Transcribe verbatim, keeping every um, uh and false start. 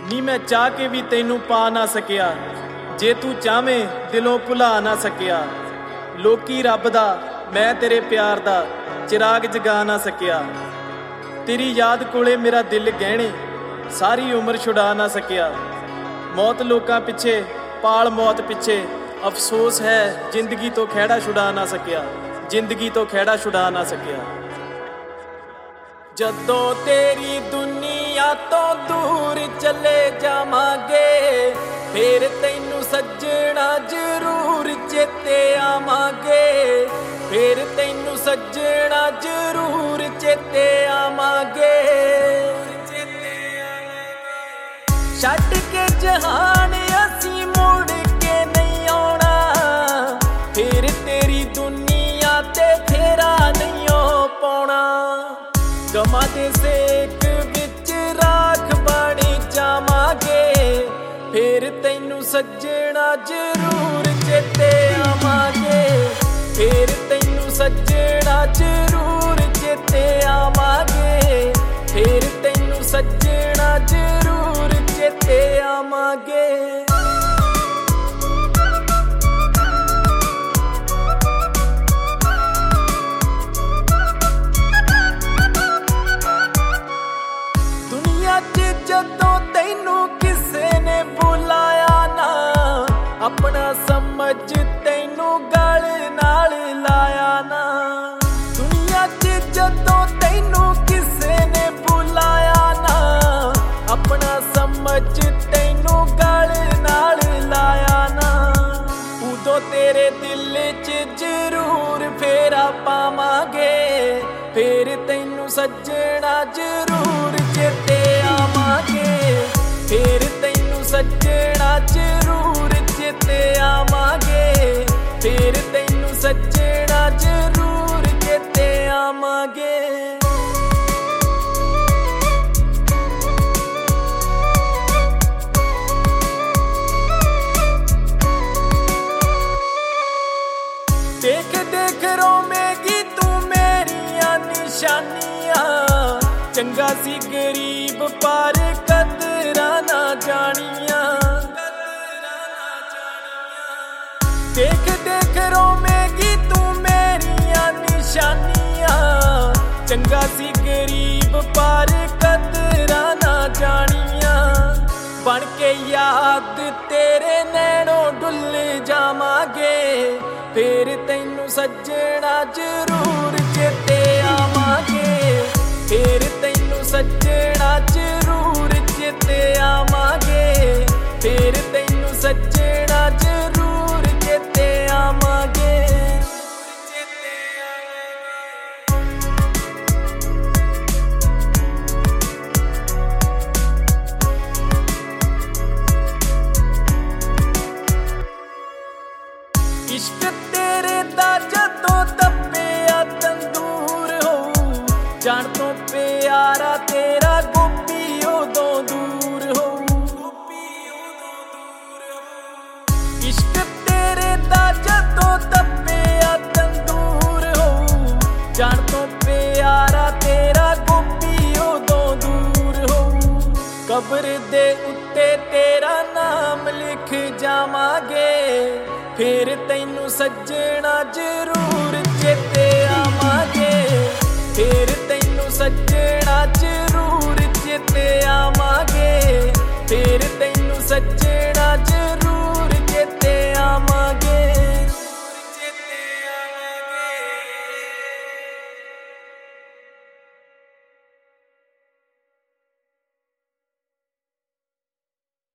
ਨੀ मैं चाह के भी तेनू पा ना सकिया, जे तू चाहवें दिलों भुला ना सकिया। लोकी रब दा मैं तेरे प्यार दा चिराग जगा ना सकिया। तेरी याद कोले मेरा दिल गहने सारी उम्र छुड़ा ना सकिया। मौत लोकां पिछे पाल मौत पिछे अफसोस है जिंदगी तो खैड़ा छुड़ा ना सकिया, जिंदगी तो खैड़ा छुड़ा ना सकिया। जदों तेरी दुनिया तो दूर चले जावांगे फिर तैनू सज्जणा जरूर चेते आवांगे, फिर तैनू सज्जणा जरूर चेते आवांगे। छड्ड के जहान असीं मुड़ के नहीं आउणा, फिर तेरी दुनिया ते फेरा नहीं पाउणा। गमां दे सेक विच राख बणी जावांगे फिर तैनू सज्जणा जरूर चेते आवांगे, फिर तैनू सज्जणा जरूर चेते आवांगे, फिर तैनू सज्जणा जरूर चेते आवांगे। जदों तैनू किसे ने बुलाया ना, अपना समझ तैनू गल नाल लाया ना। दुनिया च जदों तैनू किसे ने बुलाया ना, अपना समझ तैनू गल नाल लाया ना। उदों तेरे दिल च जरूर फेरा पावांगे, फिर तैनू सज्जणा जरूर चेते आवांगे, फिर तैनू सज्जणा जरूर चेते आवांगे, फिर तैनू सज्जणा जरूर चेते आवांगे। देख देख रोवेगी तू मेरियां निशानियां, चंगा सी गरीब पर कदरां ना जानियां। देख देख रोवेगी तू मेरियां निशानियां, चंगा सी गरीब पर कदरां ना जानियां। बन के याद तेरे नैनों डुल जावांगे, फिर तैनू सज्जणा जरूर चेते आवांगे, फिर तैनू सज्जणा जरूर चेते आवांगे, फिर तैनू सज्जणा जरूर चेते आवांगे। इश्क तेरे दा जदों तप्पिया तंदूर हो, जान तो प्यारा तेरा गोपी उदों दूर हो। इश्क तेरे दा जदों तप्पिया तंदूर हो, जान तो प्यारा तेरा गोपी उदों दूर हो। कब्र दे उत्ते तेरा नाम लिख जावांगे, फिर तैनू सज्जणा जरूर चेते आवांगे, फिर तैनू सज्जणा जरूर